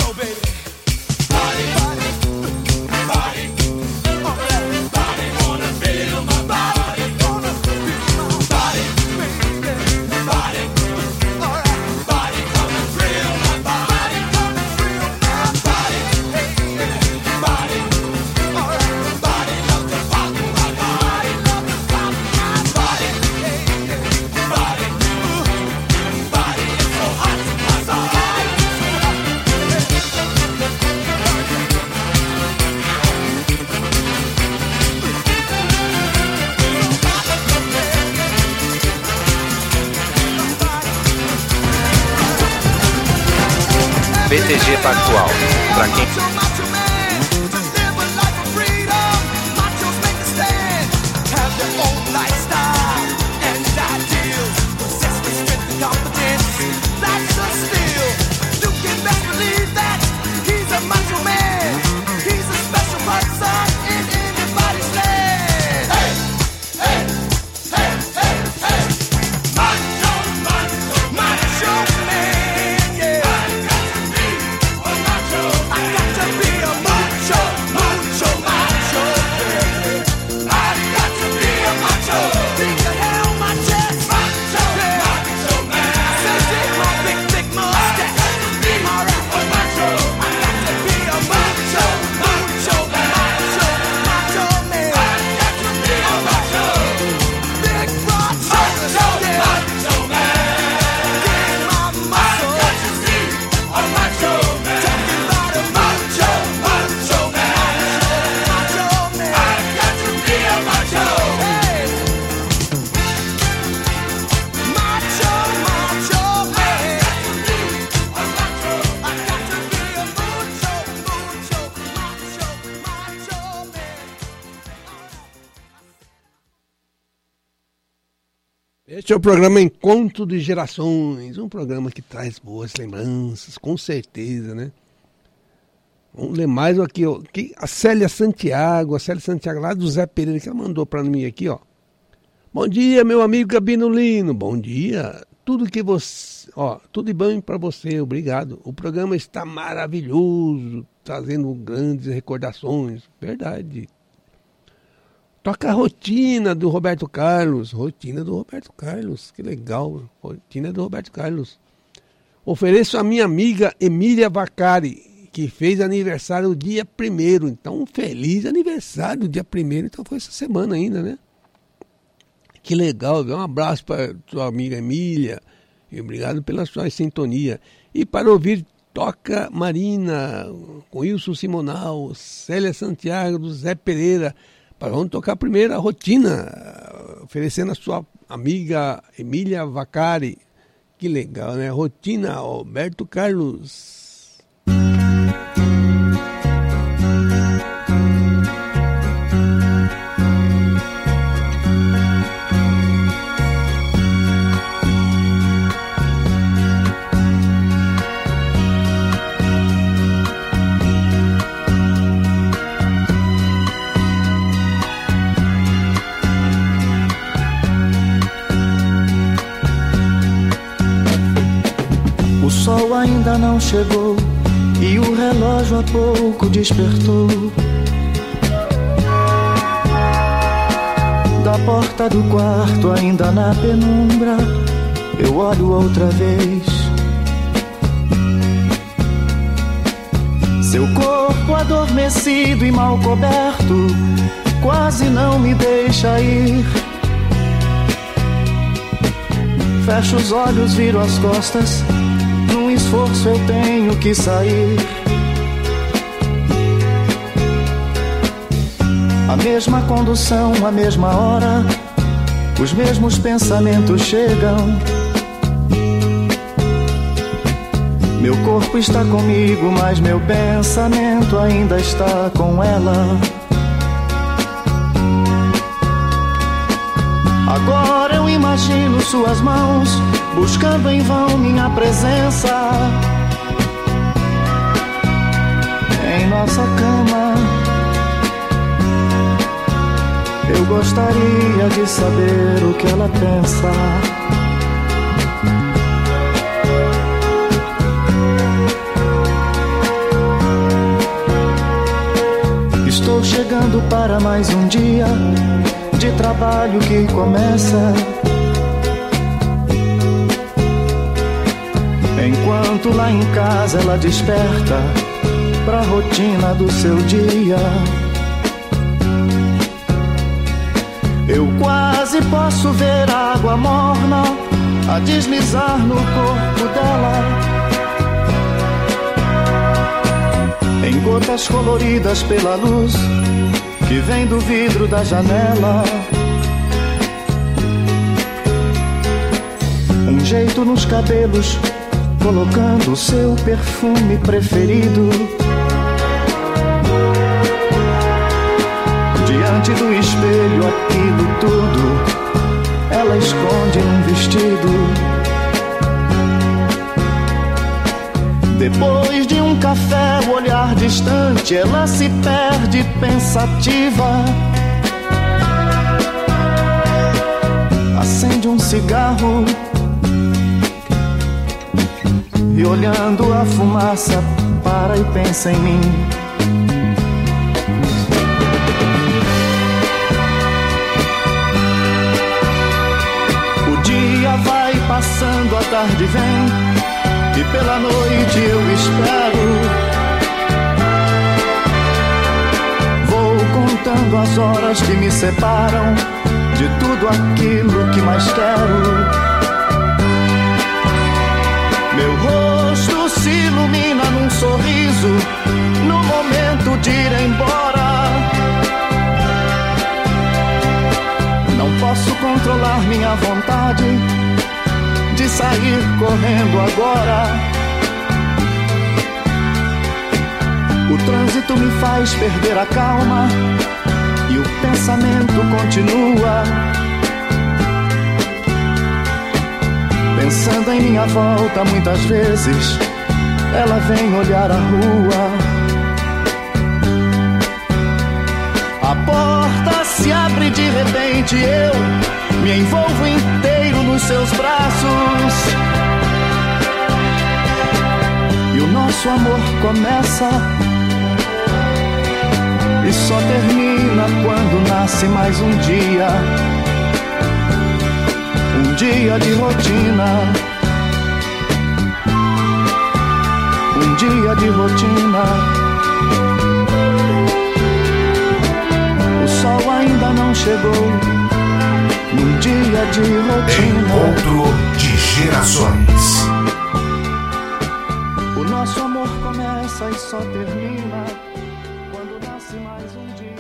BTG Pactual. Pra quem... Este é o programa Encontro de Gerações, um programa que traz boas lembranças, com certeza, né? Vamos ler mais aqui, ó. A Célia Santiago lá do Zé Pereira, que ela mandou para mim aqui, ó. Bom dia, meu amigo Gabino Lino, bom dia. Tudo de bom para você, obrigado. O programa está maravilhoso, trazendo grandes recordações, verdade. Toca a rotina do Roberto Carlos, que legal, rotina do Roberto Carlos. Ofereço a minha amiga Emília Vacari, que fez aniversário dia 1º, então feliz aniversário dia 1º, então foi essa semana ainda, né? Que legal, um abraço para sua amiga Emília, e obrigado pela sua sintonia. E para ouvir Toca Marina, com Wilson Simonal, Célia Santiago, do Zé Pereira. Vamos tocar primeiro a rotina, oferecendo a sua amiga Emília Vacari. Que legal, né? Rotina, Roberto Carlos. O sol ainda não chegou e o relógio há pouco despertou. Da porta do quarto ainda na penumbra eu olho outra vez. Seu corpo adormecido e mal coberto quase não me deixa ir. Fecho os olhos, viro as costas, num esforço eu tenho que sair. A mesma condução, a mesma hora, os mesmos pensamentos chegam. Meu corpo está comigo, mas meu pensamento ainda está com ela. Agora eu imagino suas mãos buscando em vão minha presença em nossa cama. Eu gostaria de saber o que ela pensa. preparando para mais um dia de trabalho que começa. Enquanto lá em casa ela desperta pra rotina do seu dia, eu quase posso ver a água morna a deslizar no corpo dela, em gotas coloridas pela luz que vem do vidro da janela. Um jeito nos cabelos, colocando o seu perfume preferido. Diante do espelho, aquilo tudo ela esconde num vestido. Depois de um café, o olhar distante, ela se perde pensativa. Acende um cigarro e, olhando a fumaça, para e pensa em mim. O dia vai passando, a tarde vem, e pela noite eu espero. Vou contando as horas que me separam de tudo aquilo que mais quero. Meu rosto se ilumina num sorriso no momento de ir embora. Não posso controlar minha vontade de sair correndo agora. O trânsito me faz perder a calma e o pensamento continua. Pensando em minha volta muitas vezes, ela vem olhar a rua. A porta se abre de repente, eu me envolvo inteiro nos seus braços. E o nosso amor começa e só termina quando nasce mais um dia. Um dia de rotina, um dia de rotina. O sol ainda não chegou, num dia de rotina. Encontro de gerações. O nosso amor começa e só termina quando nasce mais um dia.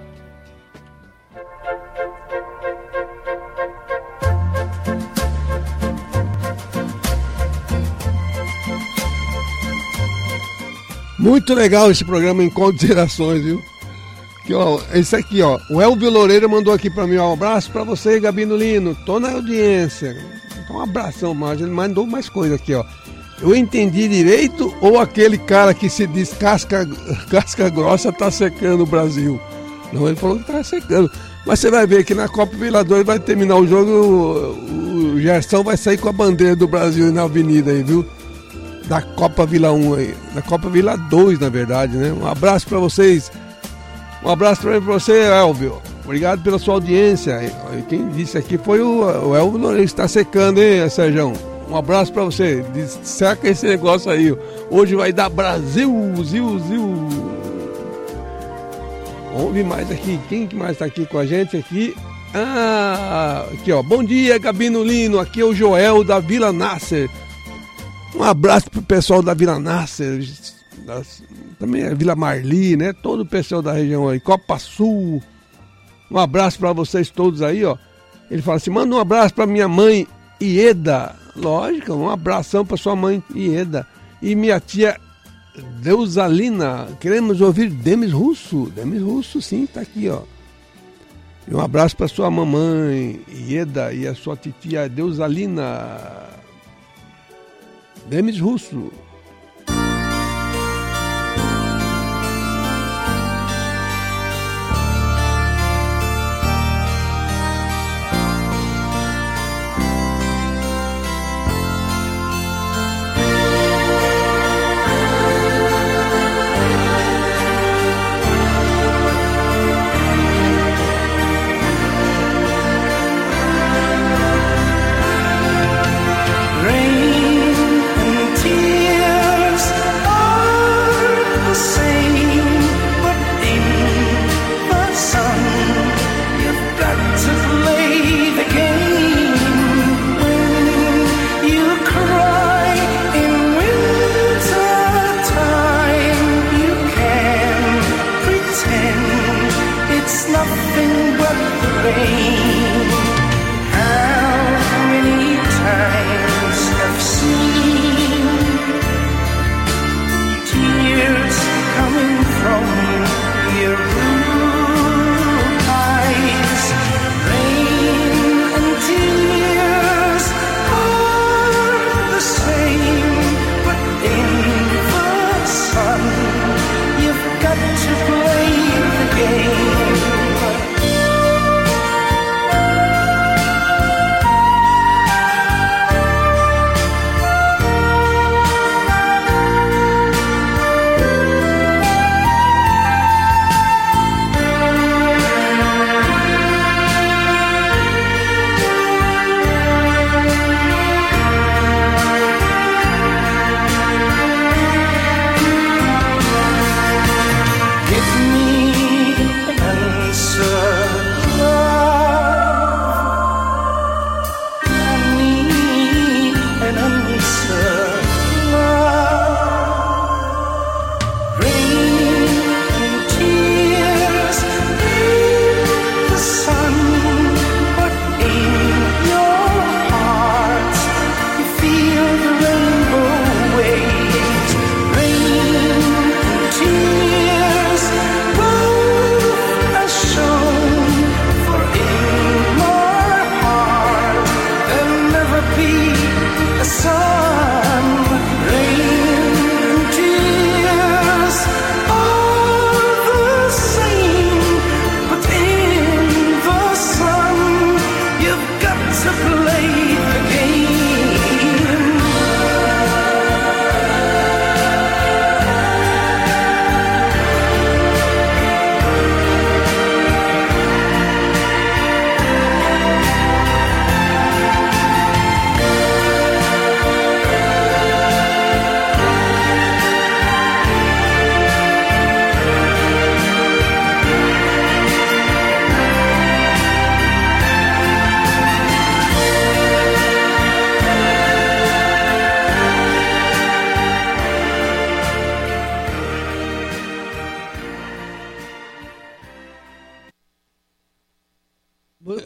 Muito legal esse programa Encontro de Gerações, viu? Aqui, ó, esse aqui, ó, o Elvio Loureiro mandou aqui pra mim, ó, um abraço pra você, Gabino Lino, tô na audiência. Então, um abração, mas ele mandou mais coisa aqui, ó. Eu entendi direito ou aquele cara que se diz casca grossa tá secando o Brasil? Não, ele falou que tá secando. Mas você vai ver que na Copa Vila 2 vai terminar o jogo, o Gerson vai sair com a bandeira do Brasil na avenida aí, viu? Da Copa Vila 1 aí, da Copa Vila 2 na verdade, né? Um abraço pra vocês, um abraço pra você, Elvio, obrigado pela sua audiência. Quem disse aqui foi o Elvio Loureiro, está secando, hein, Sérgio? Um abraço pra você, seca esse negócio aí, hoje vai dar Brasil, zil. Vamos ouvir mais aqui, quem que mais tá aqui com a gente aqui? Aqui ó, bom dia Gabino Lino, aqui é o Joel da Vila Nasser. Um abraço pro pessoal da Vila Nasser, também a Vila Marli, né? Todo o pessoal da região aí, Copa Sul. Um abraço para vocês todos aí, ó. Ele fala assim, manda um abraço para minha mãe Ieda. Lógico, um abração para sua mãe Ieda. E minha tia Deusalina. Queremos ouvir Demis Russo. Demis Russo, sim, tá aqui, ó. E um abraço para sua mamãe Ieda e a sua titia Deusalina. Demis Russo.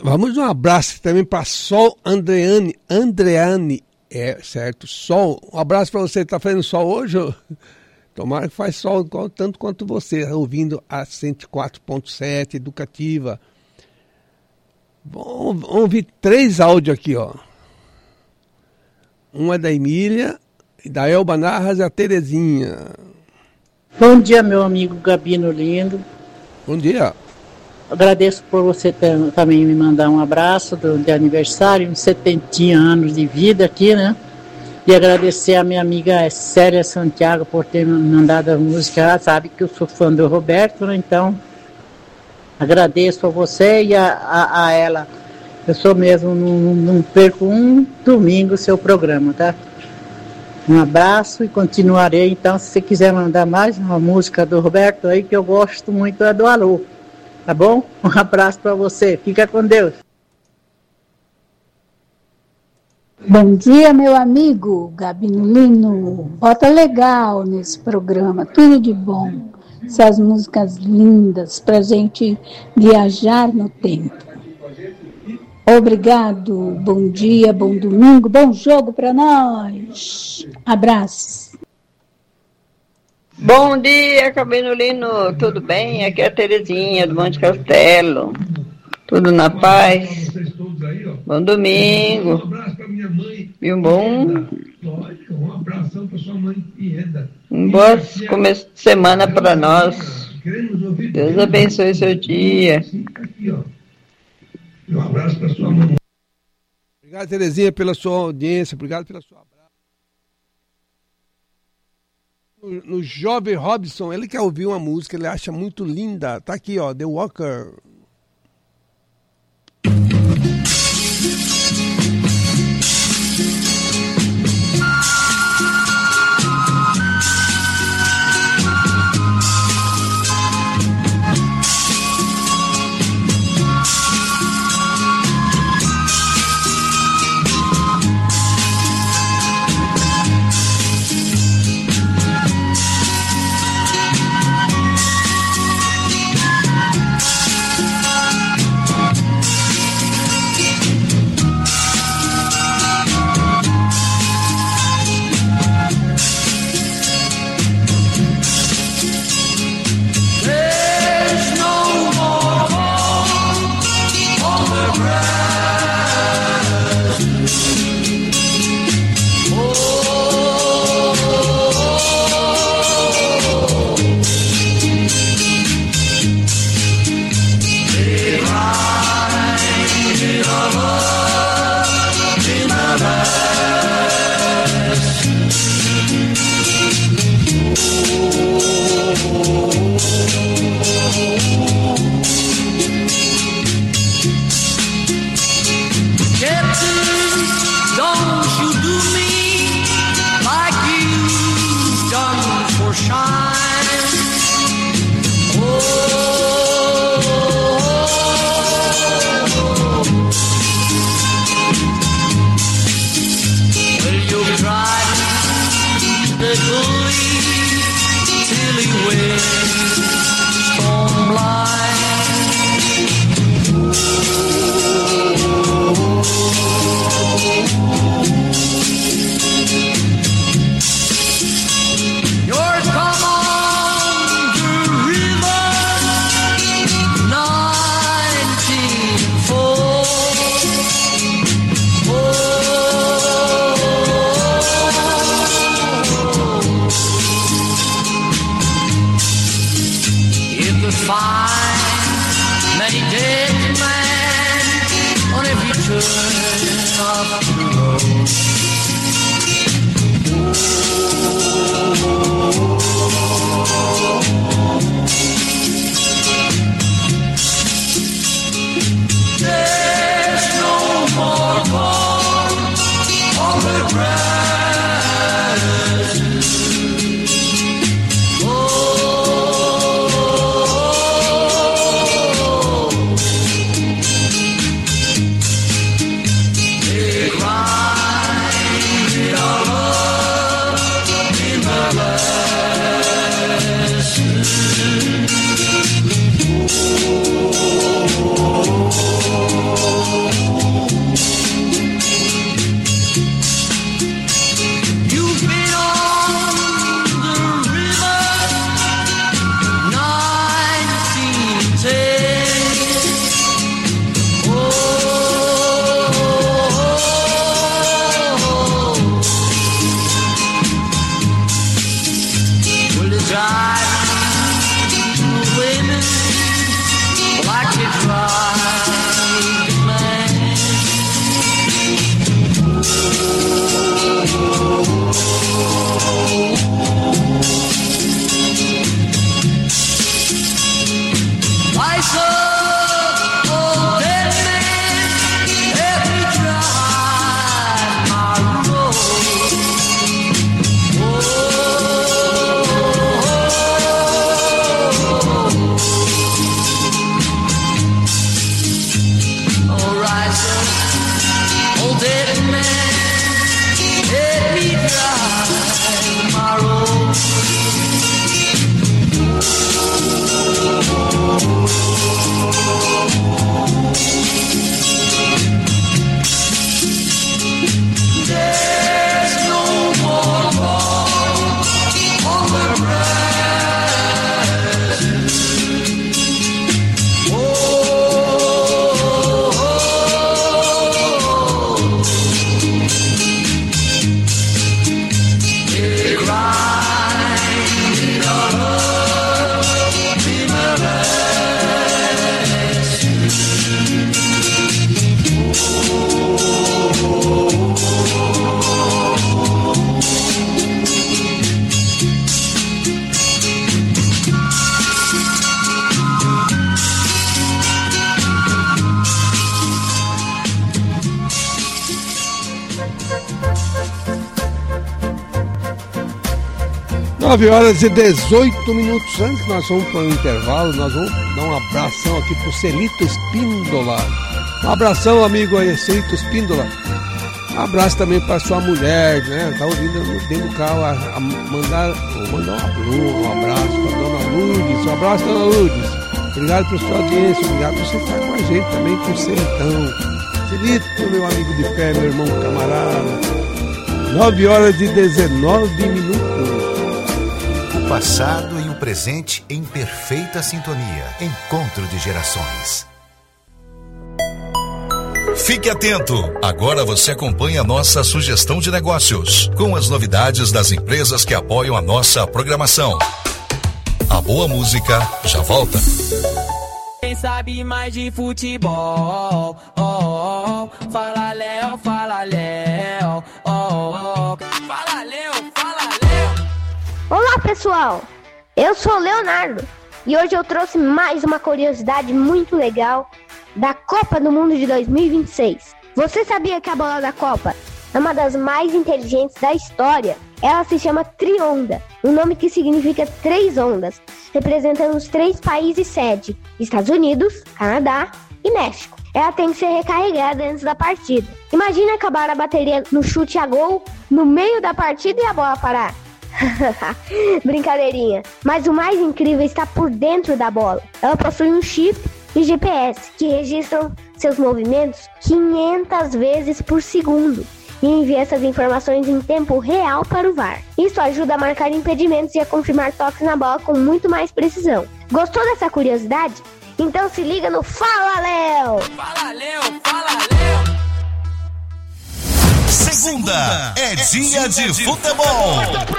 Vamos um abraço também para Sol Andreane, certo, Sol, um abraço para você, tá fazendo sol hoje? Tomara que faz sol tanto quanto você, ouvindo a 104.7 Educativa. Vamos ouvir 3 áudios aqui, ó. Um é da Emília, da Elba Narras e a Terezinha. Bom dia, meu amigo Gabino lindo. Bom dia. Agradeço por você também me mandar um abraço de aniversário, uns 70 anos de vida aqui, né? E agradecer a minha amiga Célia Santiago por ter me mandado a música. Ela sabe que eu sou fã do Roberto, né? Então, agradeço a você e a ela. Eu sou mesmo, não perco um domingo o seu programa, tá? Um abraço e continuarei. Então, se você quiser mandar mais uma música do Roberto aí, que eu gosto muito, é do Alô. Tá bom? Um abraço para você. Fica com Deus. Bom dia, meu amigo Gabino. Bota legal nesse programa. Tudo de bom. Essas músicas lindas pra gente viajar no tempo. Obrigado. Bom dia, bom domingo, bom jogo para nós. Abraços. Bom dia, Cabinolino, tudo bem? Aqui é a Terezinha, do Monte Castelo. Tudo na paz? Bom domingo. E um bom começo de semana para nós. Deus abençoe seu dia. Um abraço para sua mãe. Obrigado, Terezinha, pela sua audiência. Obrigado pela sua abraço. No Jovem Robson, ele quer ouvir uma música, ele acha muito linda. Tá aqui, ó, The Walker. 9h18. Antes que nós vamos para o intervalo, nós vamos dar um abração aqui pro Celito Espíndola. Um abração, amigo aí, Celito Espíndola. Um abraço também para sua mulher, né? Tá ouvindo dentro do carro mandar um abraço para dona Lourdes. Um abraço, dona Lourdes. Obrigado pela sua audiência, obrigado por você estar com a gente também, com o Celitão. Celito, meu amigo de fé, meu irmão camarada. 9h19. O passado e o presente em perfeita sintonia. Encontro de gerações. Fique atento! Agora você acompanha a nossa sugestão de negócios, com as novidades das empresas que apoiam a nossa programação. A boa música já volta. Quem sabe mais de futebol? Fala Léo, fala Léo. Fala Léo, fala Léo. Olá pessoal, eu sou o Leonardo e hoje eu trouxe mais uma curiosidade muito legal da Copa do Mundo de 2026. Você sabia que a bola da Copa é uma das mais inteligentes da história? Ela se chama Trionda, um nome que significa 3 ondas, representando os 3 países sede, Estados Unidos, Canadá e México. Ela tem que ser recarregada antes da partida. Imagina acabar a bateria no chute a gol no meio da partida e a bola parar. Brincadeirinha, mas o mais incrível está por dentro da bola. Ela possui um chip e GPS que registram seus movimentos 500 vezes por segundo e envia essas informações em tempo real para o VAR. Isso ajuda a marcar impedimentos e a confirmar toques na bola com muito mais precisão. Gostou dessa curiosidade? Então se liga no Fala Léo! Fala Léo, fala Léo! Segunda é dia de futebol.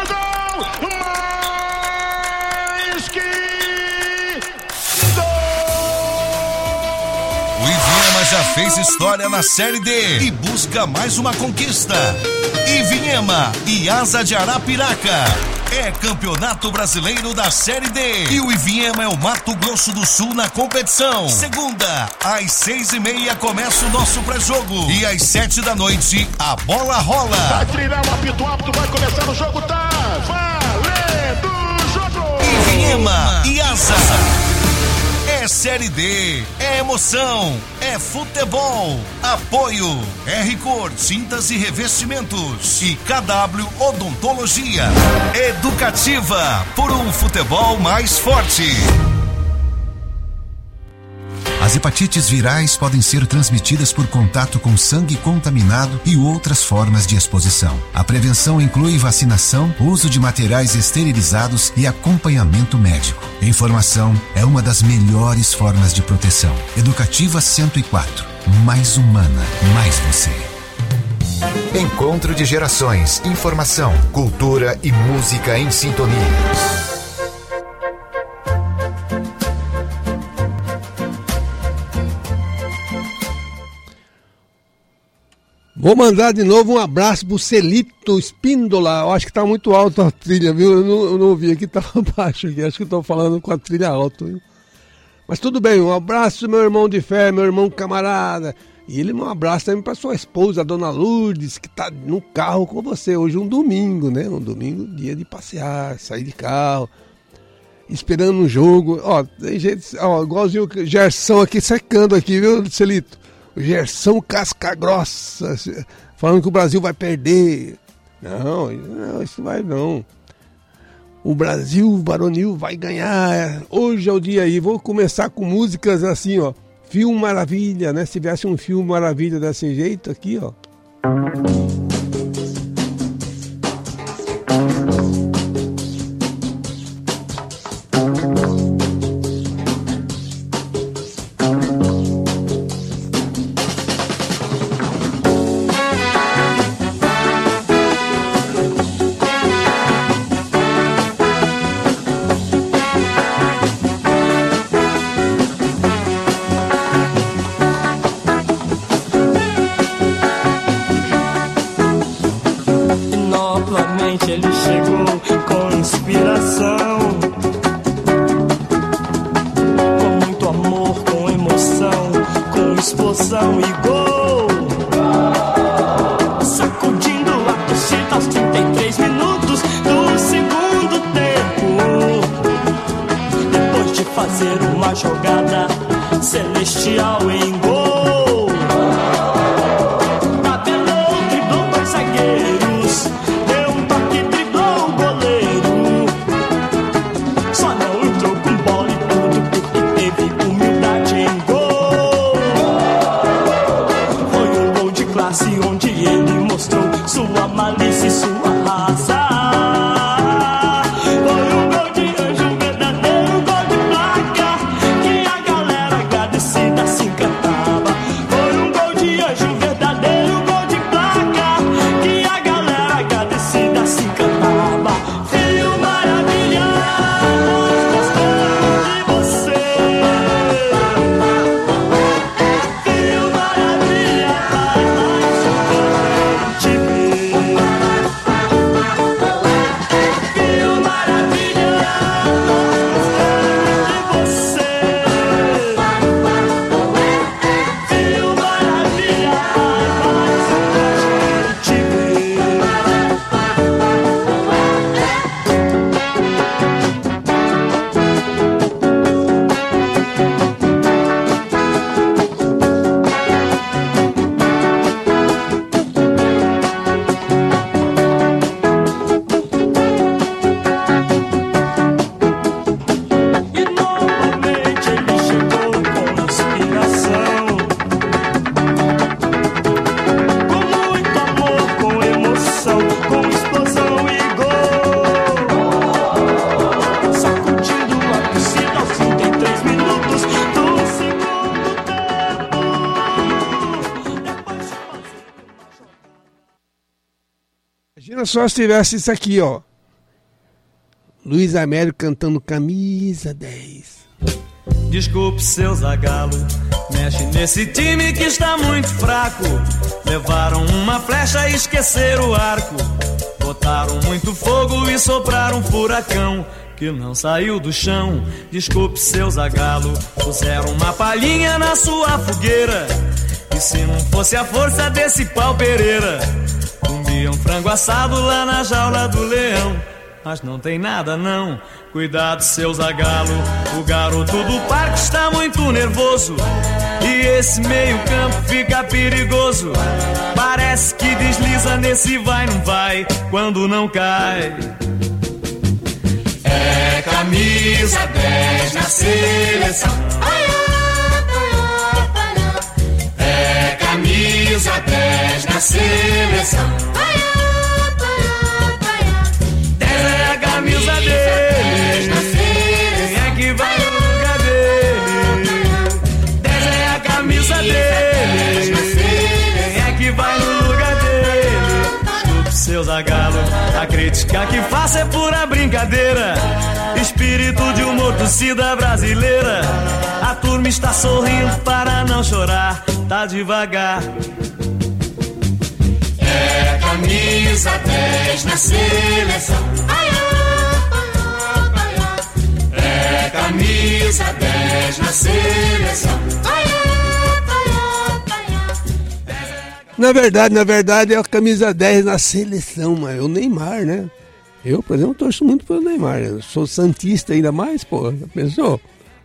O Ivinhema já fez história na Série D e busca mais uma conquista. Ivinhema e Asa de Arapiraca. É Campeonato Brasileiro da Série D. E o Ivinhema é o Mato Grosso do Sul na competição. Segunda, às 6h30 começa o nosso pré-jogo. E às 7 da noite, a bola rola. Vai trilhar o apito apto, vai começar o jogo, tá valendo o jogo. Ivinhema e Asa. É Série D, é emoção, é futebol. Apoio R-Cor, tintas e revestimentos e KW Odontologia. Educativa, por um futebol mais forte. As hepatites virais podem ser transmitidas por contato com sangue contaminado e outras formas de exposição. A prevenção inclui vacinação, uso de materiais esterilizados e acompanhamento médico. Informação é uma das melhores formas de proteção. Educativa 104. Mais humana, mais você. Encontro de gerações. Informação, cultura e música em sintonia. Vou mandar de novo um abraço pro Celito Espíndola. Eu acho que tá muito alto a trilha, viu? Eu não ouvi aqui, tava baixo aqui. Acho que eu tô falando com a trilha alta, viu? Mas tudo bem, um abraço meu irmão de fé, meu irmão camarada. E ele um abraço também pra sua esposa, a dona Lourdes, que tá no carro com você. Hoje um domingo, né? Um domingo, dia de passear, sair de carro, esperando um jogo. Ó, tem gente, ó, igualzinho o Gerson aqui secando aqui, viu, Celito? O Gerson casca grossa, falando que o Brasil vai perder. Não, isso vai não. O Brasil varonil vai ganhar. Hoje é o dia aí. Vou começar com músicas assim, ó. Filme Maravilha, né? Se tivesse um filme Maravilha desse jeito aqui, ó. Só se tivesse isso aqui, ó. Luiz Américo cantando Camisa 10. Desculpe, seu Zagalo, mexe nesse time que está muito fraco. Levaram uma flecha e esqueceram o arco. Botaram muito fogo e sopraram um furacão que não saiu do chão. Desculpe, seu Zagalo, puseram uma palhinha na sua fogueira. E se não fosse a força desse pau Pereira, comiam frango assado lá na jaula do leão. Mas não tem nada não, cuidado, seu Zagalo, o garoto do parque está muito nervoso. E esse meio campo fica perigoso. Parece que desliza nesse vai não vai, quando não cai. É camisa 10 na seleção. É camisa 10 na seleção. 10 é a camisa dele. Quem é que vai no lugar dele? 10 é a camisa dele. Quem é que vai no lugar dele? Desculpe, seu Zagalo, a crítica que faço é pura brincadeira. Espírito de humor, torcida brasileira. A turma está sorrindo para não chorar, tá devagar. É camisa 10 na seleção. É camisa 10 na seleção. Na verdade, é a camisa 10 na seleção, mas é o Neymar, né? Eu, por exemplo, torço muito pelo Neymar. Eu sou santista ainda mais, pô. Pensou?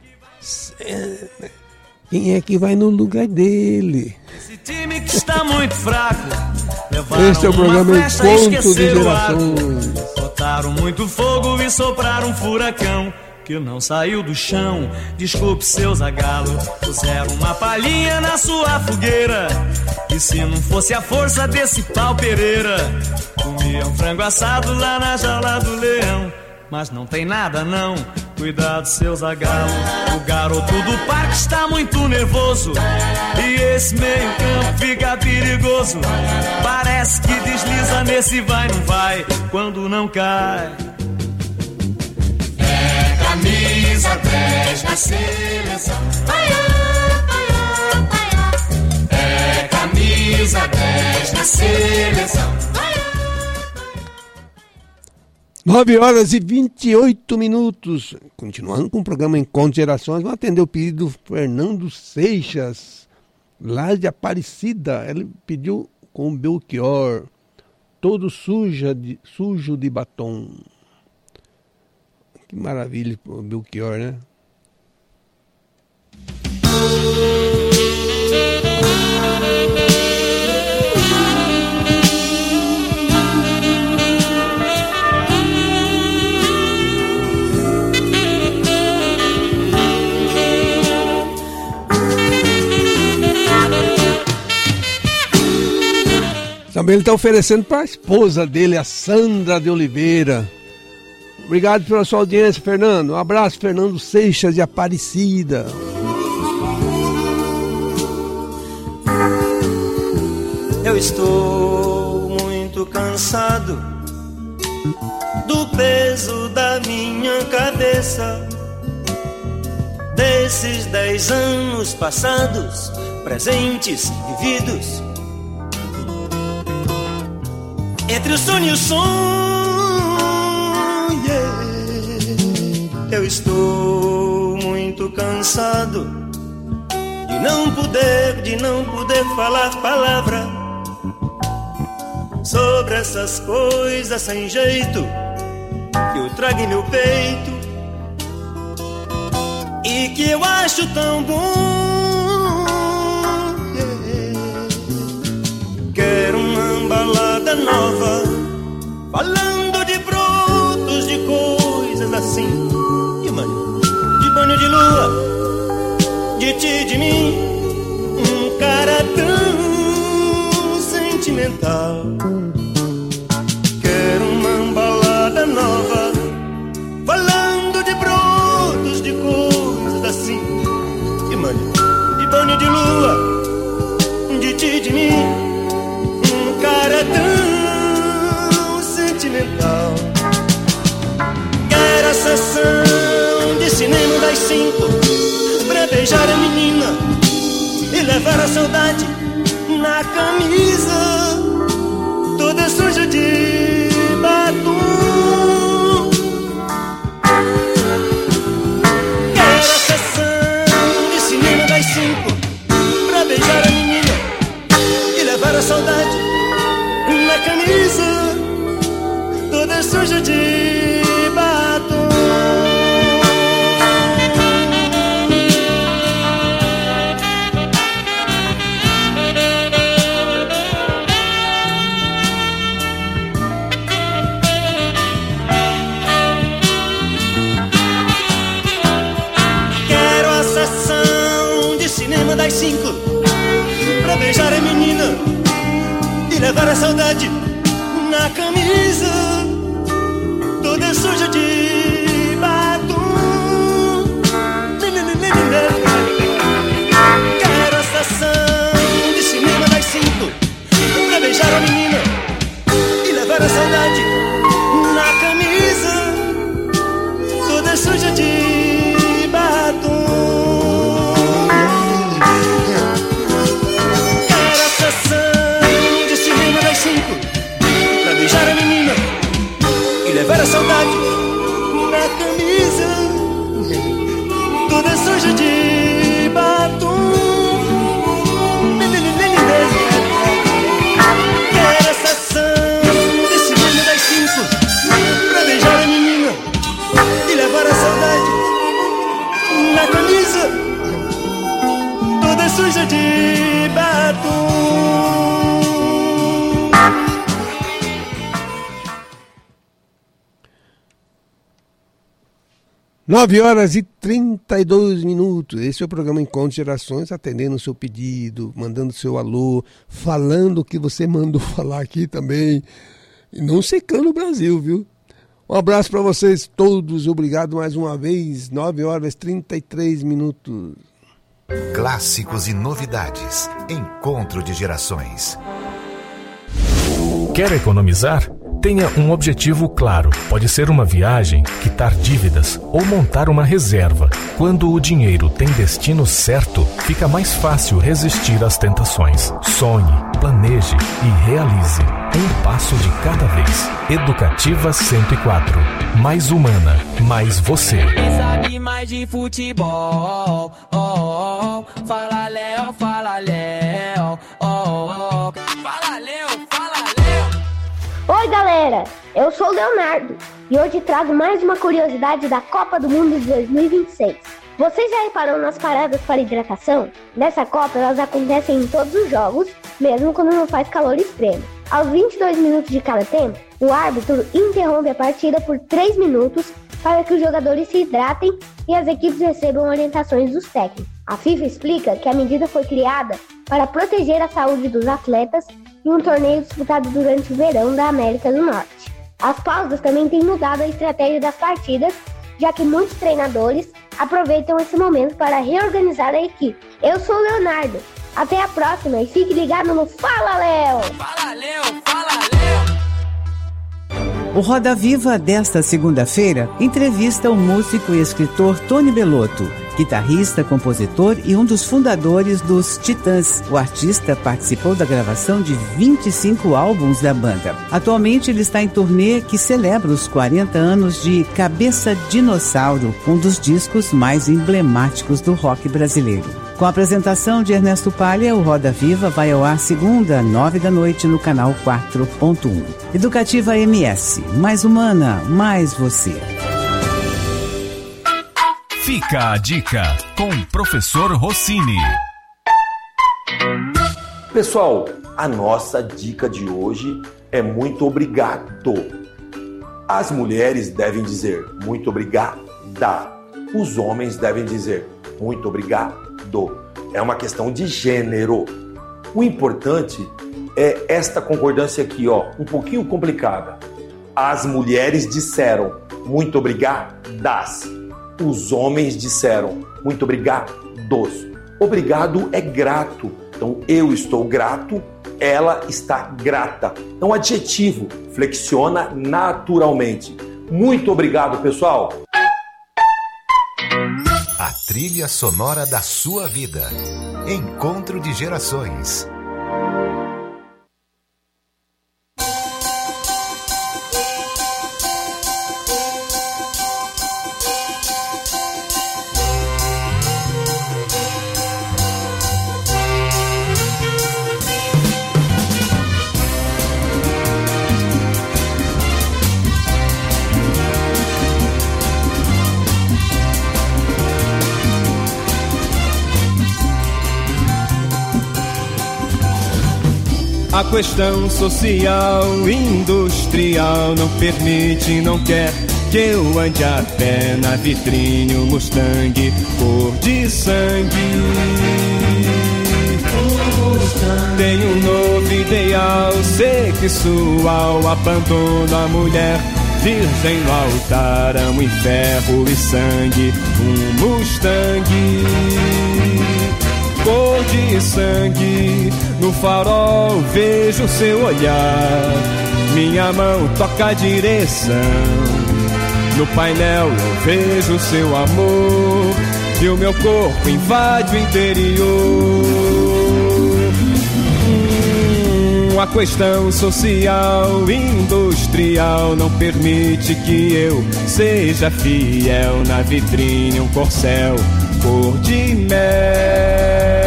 Quem é que vai no lugar dele? Esse time que está muito fraco. Este é o programa Encontro de Gerações. Botaram muito fogo e sopraram um furacão que não saiu do chão. Desculpe, seu Zagalo, puseram uma palhinha na sua fogueira. E se não fosse a força desse pau Pereira, comia um frango assado lá na jaula do leão. Mas não tem nada não, cuidado, seu Zagalo. O garoto do parque está muito nervoso e esse meio campo fica perigoso. Parece que desliza nesse vai, não vai, quando não cai. Camisa 10 na seleção. É camisa 10 na seleção. 9h28. Continuando com o programa Encontro de Gerações, vamos atender o pedido do Fernando Seixas, lá de Aparecida. Ele pediu com o Belchior, todo sujo de batom. Que maravilha, o Belchior, né? Também ele está oferecendo para a esposa dele, a Sandra de Oliveira. Obrigado pela sua audiência, Fernando. Um abraço, Fernando Seixas de Aparecida. Eu estou muito cansado do peso da minha cabeça, desses 10 anos passados, presentes, vividos, entre o sonho e o sonho. Eu estou muito cansado de não poder falar palavra sobre essas coisas sem jeito que eu trago em meu peito e que eu acho tão bom. Quero uma balada nova, falando de brotos, de coisas assim, de banho de lua, de ti, de mim, um cara tão sentimental. Quero uma balada nova, falando de brotos, de coisas assim, de banho de lua, de ti, de mim, um cara tão sentimental. Quero a sessão de cinema das 5 pra beijar a menina e levar a saudade na camisa toda suja de batom. Quero a sessão de cinema das 5 pra beijar a menina e levar a saudade na camisa toda suja de batom. Quero a sessão de cinema das 5 pra beijar a menina e levar a saudade na camisa toda suja de batom. Quero a sessão de cinema das 5 pra beijar a menina e levar a saudade na camisa toda suja de batom. Quero a sessão de cinema das 5 toda suja de batom. Quero essa ação desse menino das 5 pra beijar a menina e levar a saudade na camisa toda suja de batom. 9h32. Esse é o programa Encontro de Gerações, atendendo o seu pedido, mandando seu alô, falando o que você mandou falar aqui também. E não secando o Brasil, viu? Um abraço para vocês todos. Obrigado mais uma vez. 9h33. Clássicos e novidades. Encontro de Gerações. Quer economizar? Tenha um objetivo claro. Pode ser uma viagem, quitar dívidas ou montar uma reserva. Quando o dinheiro tem destino certo, fica mais fácil resistir às tentações. Sonhe, planeje e realize. Um passo de cada vez. Educativa 104. Mais humana, mais você. Quem sabe mais de futebol? Fala Léo, fala Léo. Fala Léo, fala Léo. Oi galera, eu sou o Leonardo e hoje trago mais uma curiosidade da Copa do Mundo de 2026. Vocês já repararam nas paradas para hidratação? Nessa Copa elas acontecem em todos os jogos, mesmo quando não faz calor extremo. Aos 22 minutos de cada tempo, o árbitro interrompe a partida por 3 minutos para que os jogadores se hidratem e as equipes recebam orientações dos técnicos. A FIFA explica que a medida foi criada para proteger a saúde dos atletas em um torneio disputado durante o verão da América do Norte. As pausas também têm mudado a estratégia das partidas, já que muitos treinadores aproveitam esse momento para reorganizar a equipe. Eu sou o Leonardo. Até a próxima e fique ligado no Fala Léo! Fala Léo, fala Léo! O Roda Viva desta segunda-feira entrevista o músico e escritor Tony Bellotto, guitarrista, compositor e um dos fundadores dos Titãs. O artista participou da gravação de 25 álbuns da banda. Atualmente ele está em turnê que celebra os 40 anos de Cabeça Dinossauro, um dos discos mais emblemáticos do rock brasileiro. Com a apresentação de Ernesto Palha, o Roda Viva vai ao ar segunda, 21h, no canal 4.1. Educativa MS, mais humana, mais você. Fica a dica com o professor Rossini. Pessoal, a nossa dica de hoje é muito obrigado. As mulheres devem dizer muito obrigada. Os homens devem dizer muito obrigado. É uma questão de gênero. O importante é esta concordância aqui, um pouquinho complicada. As mulheres disseram muito obrigadas. Os homens disseram muito obrigados. Obrigado é grato. Então eu estou grato, ela está grata. É um adjetivo, flexiona naturalmente. Muito obrigado, pessoal. A trilha sonora da sua vida. Encontro de Gerações. A questão social, industrial não permite, não quer que eu ande a pé na vitrine, o Mustang cor de sangue. Tenho um novo ideal sexual, abandono a mulher virgem no altar, amo em ferro e sangue, um Mustang cor de sangue. No farol vejo seu olhar, minha mão toca a direção. No painel eu vejo seu amor e o meu corpo invade o interior. A questão social, industrial não permite que eu seja fiel. Na vitrine um corcel cor de mel.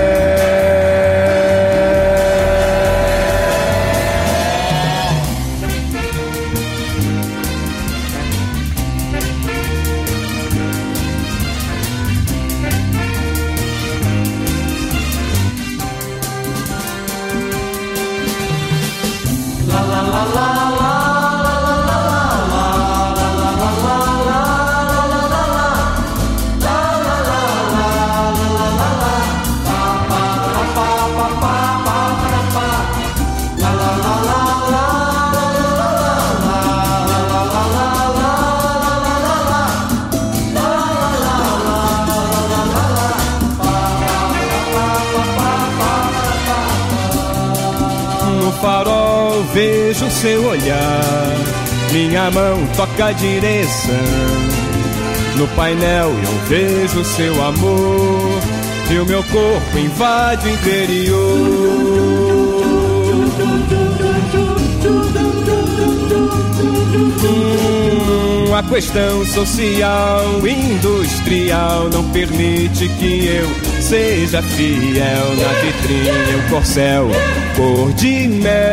Farol, vejo seu olhar, minha mão toca a direção. No painel eu vejo seu amor, e o meu corpo invade o interior. A questão social, industrial não permite que eu seja fiel. Na vitrine um corcel cor de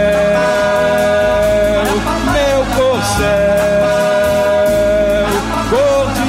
mel, meu corcel cor de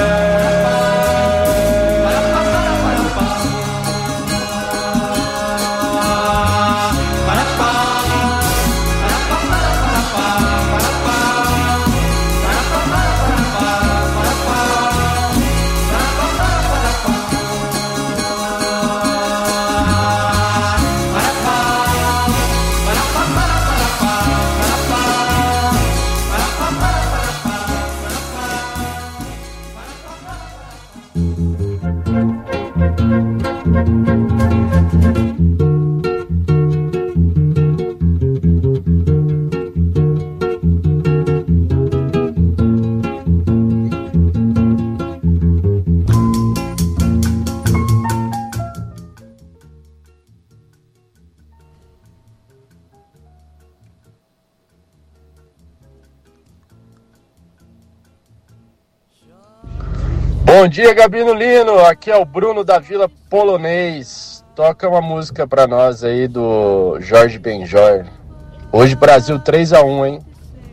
Bom dia, Gabino Lino, aqui é o Bruno da Vila Polonês. Toca uma música pra nós aí do Jorge Benjor. Hoje Brasil 3-1, hein?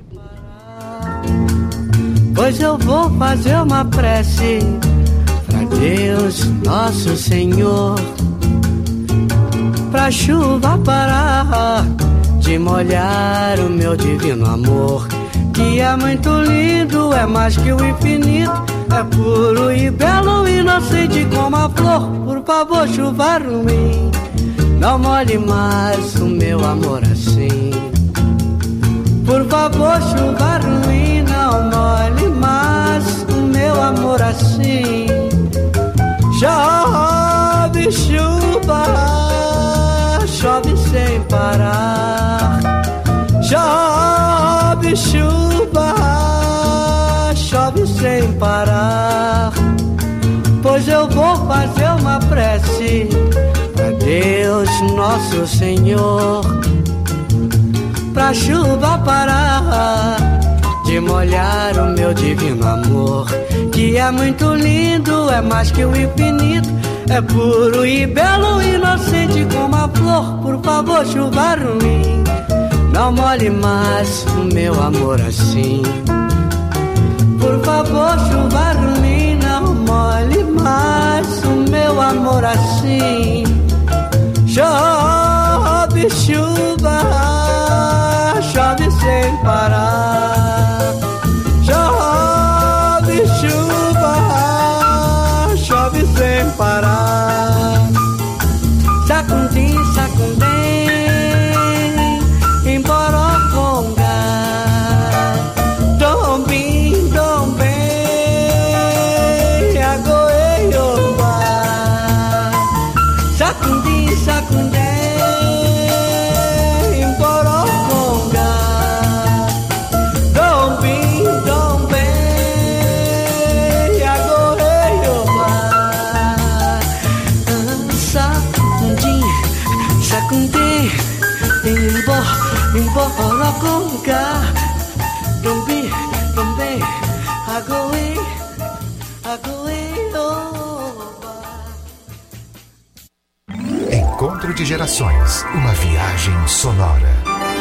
Hoje eu vou fazer uma prece pra Deus Nosso Senhor, pra chuva parar de molhar o meu divino amor, que é muito lindo, é mais que o infinito, é puro e belo, inocente como a flor. Por favor, chuva ruim, não molhe mais o meu amor assim. Por favor, chuva ruim, não molhe mais o meu amor assim. Chove chuva, chove sem parar. Chove chuva, chove sem parar. Pois eu vou fazer uma prece pra Deus Nosso Senhor, pra chuva parar de molhar o meu divino amor, que é muito lindo, é mais que o infinito, é puro e belo, inocente como a flor. Por favor, chuva ruim, não molhe mais o meu amor assim. Por favor, chuva ruim, não molhe mais o meu amor assim. Chove chuva, chove sem parar. Chove chuva, chove sem parar. Sacundim, sacundim, embora conga. Dombim, dombim, de Gerações, uma viagem sonora.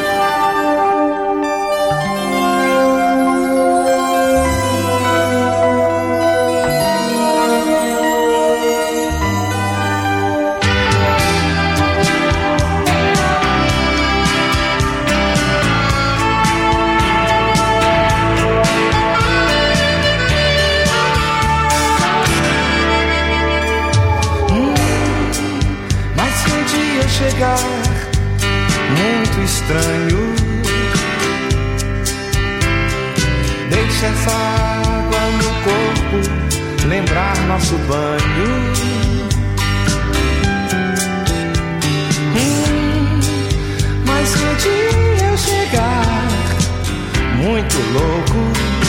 Chegar muito estranho, deixa essa água no corpo lembrar nosso banho. Mas se um dia eu chegar muito louco,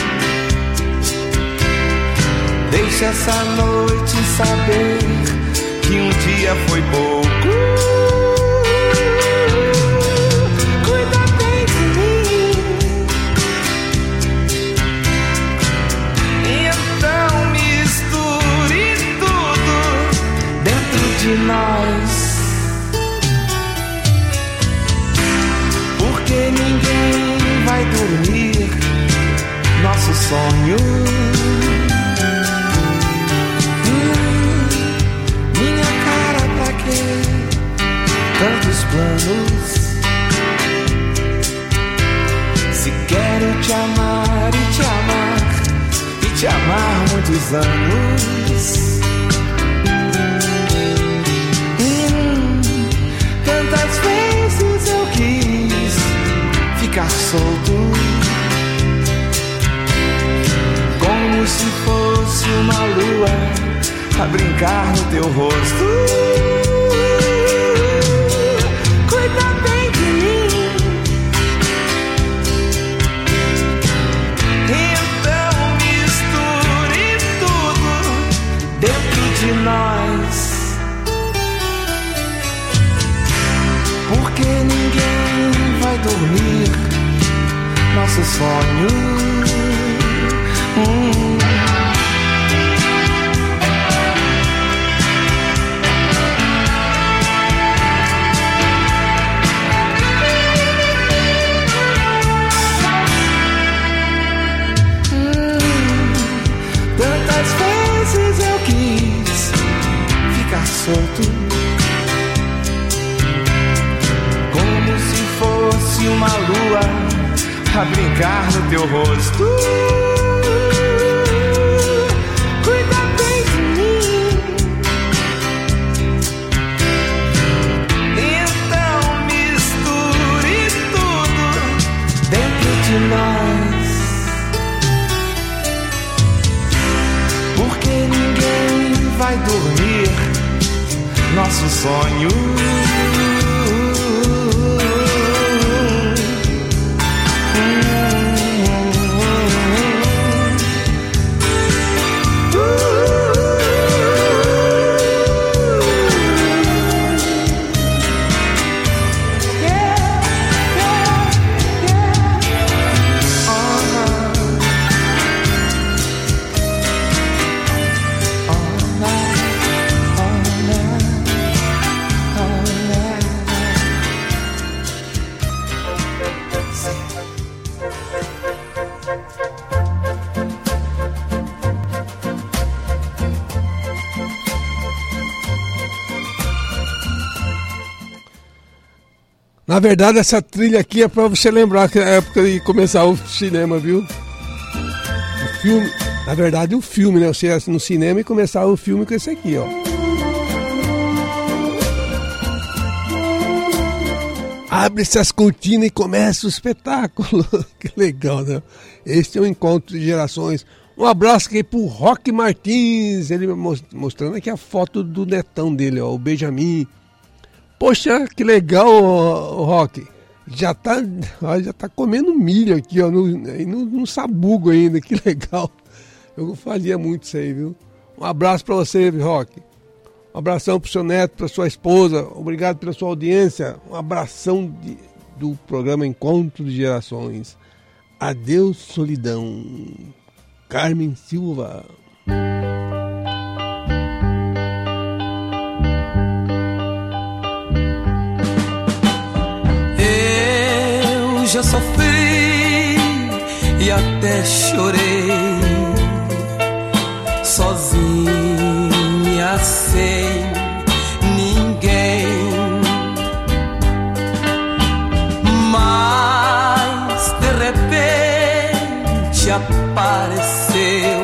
deixa essa noite saber que um dia foi pouco. De nós, porque ninguém vai dormir nosso sonho. Minha cara, pra quê tantos planos? Se quero te amar e te amar e te amar muitos anos. Tantas vezes eu quis ficar solto, como se fosse uma lua a brincar no teu rosto. Cuida bem de mim, então misture tudo dentro de nós. Porque ninguém vai dormir nosso sonho. Tantas vezes eu quis ficar solto, fosse uma lua a brincar no teu rosto. Cuida bem de mim, então misture tudo dentro de nós, porque ninguém vai dormir nosso sonho. Na verdade, essa trilha aqui é pra você lembrar que é a época de começar o cinema, viu? O filme, na verdade, o filme, né? Você ia no cinema e começar o filme com esse aqui, ó. Abre-se as cortinas e começa o espetáculo. Que legal, né? Este é um encontro de gerações. Um abraço aqui pro Roque Martins, ele mostrando aqui a foto do netão dele, ó, o Benjamin. Poxa, que legal, Roque. Já tá comendo milho aqui, ó, no sabugo ainda, que legal. Eu fazia muito isso aí, viu? Um abraço pra você, Roque. Um abração pro seu neto, pra sua esposa. Obrigado pela sua audiência. Um abração do programa Encontro de Gerações. Adeus, solidão. Carmen Silva. eu sofri e até chorei, sozinha, sem ninguém. Mas de repente apareceu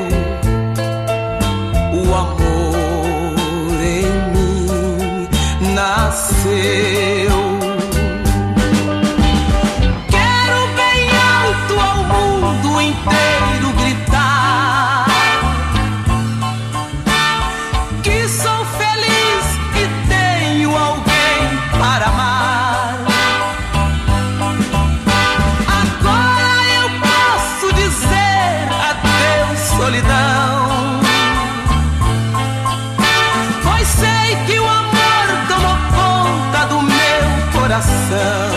o amor em mim, nasceu. Quero bem alto ao mundo inteiro gritar que sou feliz e tenho alguém para amar. Agora eu posso dizer adeus, solidão, pois sei que o amor tomou conta do meu coração.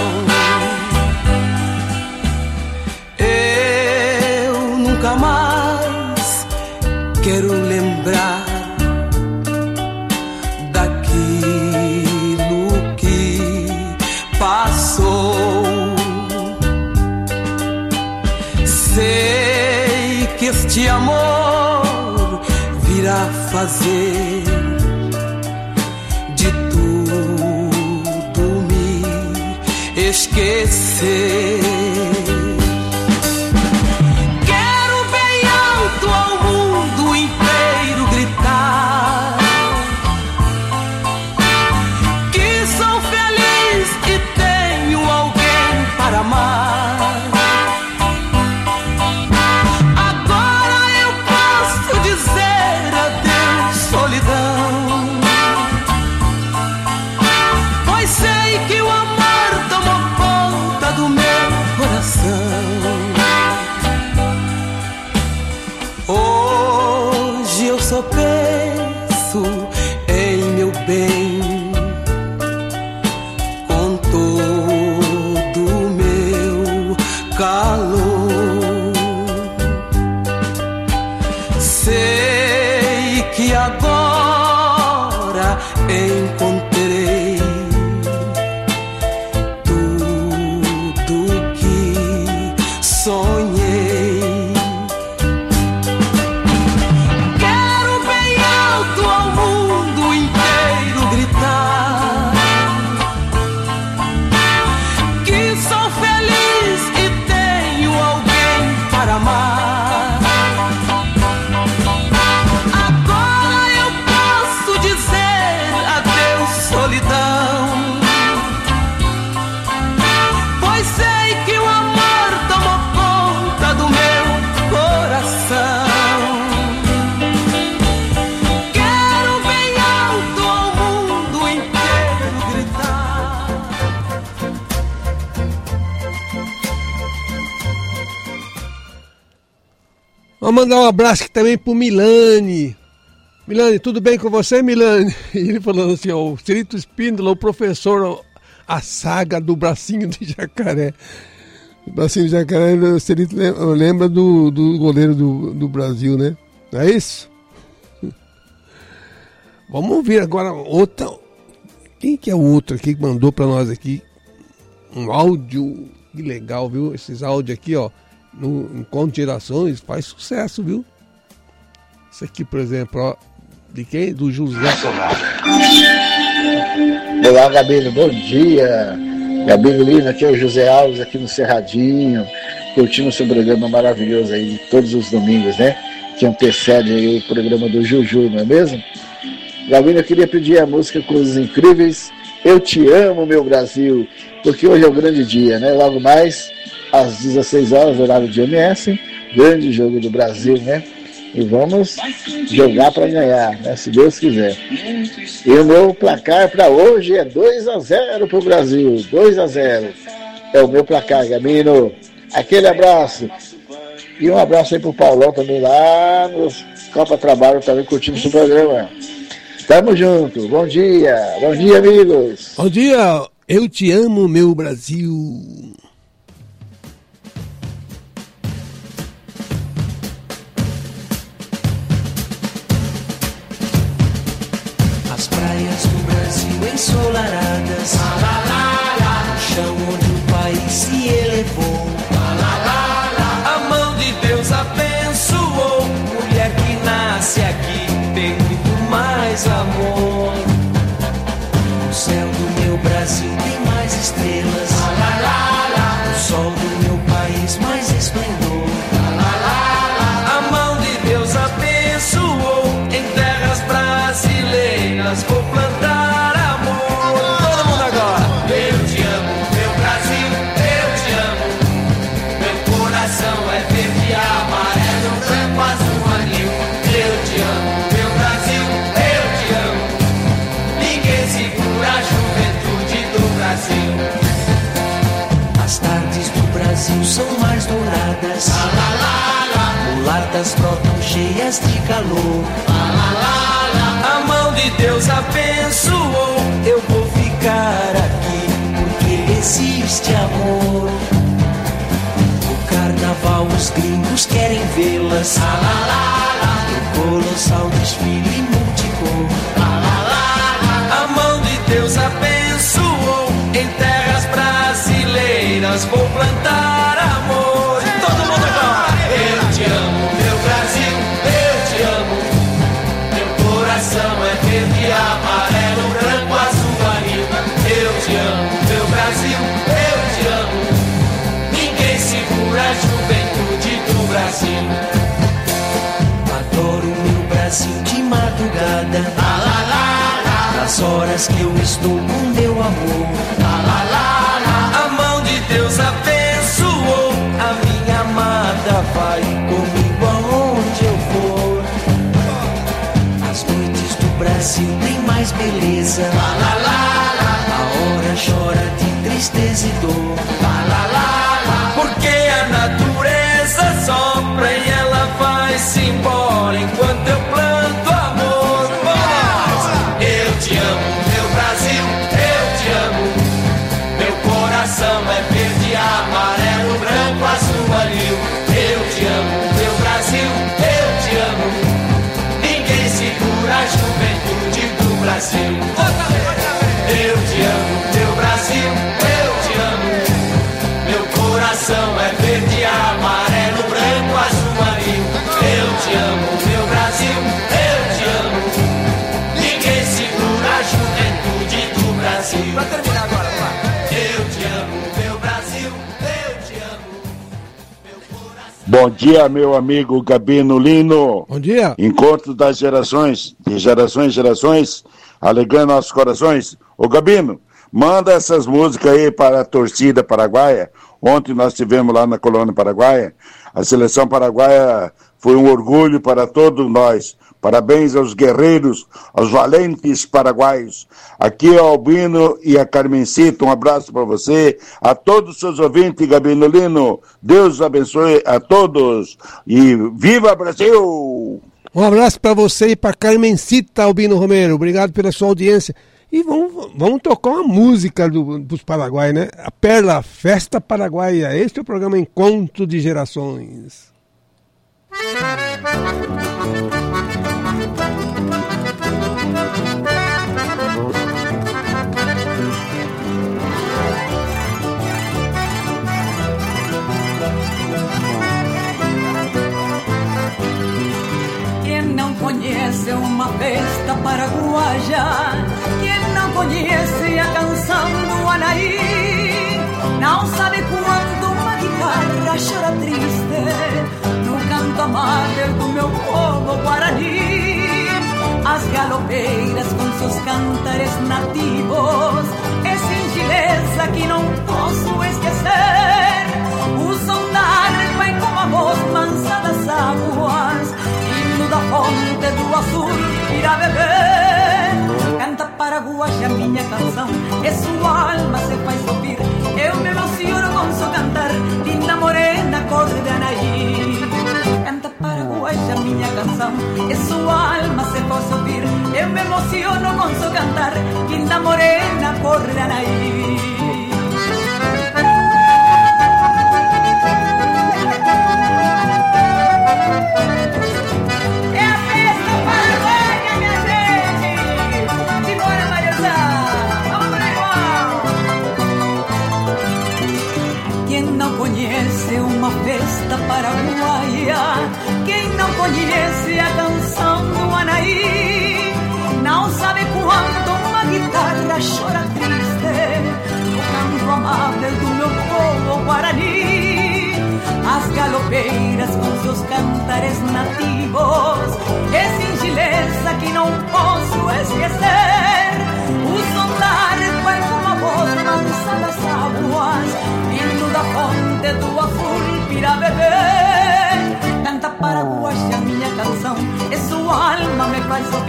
Eu nunca mais quero lembrar daquilo que passou. Sei que este amor virá fazer de tudo me esquecer. Quero bem alto ao mundo inteiro gritar que sou feliz e tenho alguém para amar. Agora eu posso dizer adeus, solidão, pois sei que o amor tomou conta do meu coração. Hoje eu só penso em meu bem, com todo o meu calor. Sei que agora encontrei tudo que sonhei. Quero bem alto ao mundo inteiro gritar que sou feliz e tenho alguém para amar. Agora eu posso dizer adeus, solidão, pois sei que o amor tomou conta do meu coração. Quero bem alto ao mundo inteiro gritar. Vou mandar um abraço aqui também pro Milani. Milani, tudo bem com você, Milani? E ele falando assim, ó, o Cirito Espíndola, o professor, a saga do bracinho de jacaré. O bracinho de jacaré, o Cirito lembra do goleiro do Brasil, né? Não é isso? Vamos ouvir agora outra. Quem que é o outro aqui que mandou pra nós aqui? Um áudio, que legal, viu? Esses áudios aqui, ó, no Encontro de Gerações, faz sucesso, viu? Isso aqui, por exemplo, ó, de quem? Do José. Olá, Gabino, bom dia. Gabino Lino, aqui é o José Alves, aqui no Cerradinho, curtindo o seu programa maravilhoso aí, todos os domingos, né? Que antecede aí o programa do Juju, não é mesmo? Gabino, eu queria pedir a música com os incríveis Eu Te Amo, Meu Brasil, porque hoje é o grande dia, né? Logo mais, às 16 horas, horário de MS, grande jogo do Brasil, né? E vamos jogar para ganhar, né? Se Deus quiser. E o meu placar para hoje é 2-0 para o Brasil, 2-0. É o meu placar, Gabino. Aquele abraço. E um abraço aí pro Paulão também lá no Copa Trabalho, também curtindo esse programa. Tamo junto, bom dia, amigos. Bom dia, eu te amo, meu Brasil. As praias do Brasil ensolaradas, o chão onde o país se elevou. dias de calor. A mão de Deus abençoou. Eu vou ficar aqui porque existe amor. No carnaval os gringos querem vê-las. No colossal desfile multicor. A mão de Deus abençoou. Em terras brasileiras vou plantar amor. Todo mundo agora. Eu te amo, meu Brasil, eu te amo. Meu coração é verde, amarelo, branco, azul, anil. Eu te amo, meu Brasil, eu te amo. Ninguém segura a juventude do Brasil. Adoro meu Brasil de madrugada. Nas horas que eu estou com meu amor. A mão de Deus abençoou. A minha amada vai comigo aonde eu for. As noites do Brasil têm mais beleza. A hora chora de tristeza e dor. Porque a natureza sopra e ela vai-se embora enquanto eu planto amor. Eu te amo, meu Brasil, eu te amo. Meu coração é verde, amarelo, branco, azul, anil. Eu te amo, meu Brasil, eu te amo. Ninguém segura a juventude do Brasil. Eu te amo, meu Brasil, eu te amo. Meu coração é verde, amarelo, branco, azul, anil. Eu te amo, meu Brasil, eu te amo. Ninguém segura a juventude do Brasil. Pra terminar agora, vamos lá. Eu te amo, meu Brasil, eu te amo. Bom dia, meu amigo Gabino Lino. Bom dia. Encontro das gerações, de gerações em gerações, alegrando nossos corações. Ô Gabino, manda essas músicas aí para a torcida paraguaia. Ontem nós estivemos lá na colônia paraguaia. A seleção paraguaia foi um orgulho para todos nós. Parabéns aos guerreiros, aos valentes paraguaios. Aqui é o Albino e a Carmencita. Um abraço para você, a todos os seus ouvintes, Gabino Lino. Deus abençoe a todos. E viva Brasil! Um abraço para você e para Carmencita, Albino Romero. Obrigado pela sua audiência. E vamos tocar uma música dos paraguaios, né? A Perla, Festa Paraguaia. Este é o programa Encontro de Gerações. Quem não conhece uma festa paraguaia, quem não conhece a canção do Anaí, não sabe quando uma guitarra chora triste no canto amável do meu povo guarani. As galopeiras com seus cantares nativos, é gentileza que não posso esquecer. O som da harpa é como a voz mansa das águas, hino da fonte do azul irá beber. Canta paraguaia minha canção, e sua alma se faz ouvir. Eu me emociono com seu cantar, linda morena cor de Anaí. Canta paraguaia minha canção, e sua alma se faz ouvir. Eu me emociono com seu cantar, linda morena cor de Anaí. Uma festa paraguaia, quem não conhece a canção do Anaí, não sabe quando uma guitarra chora triste no canto amável do meu povo guarani. As galopeiras com seus cantares nativos, é gentileza que não posso esquecer. O som da harpa é como a voz mansa das águas, hino da fonte do azul irá beber. Canta paraguaia minha canção, e sua alma me faz ouvir.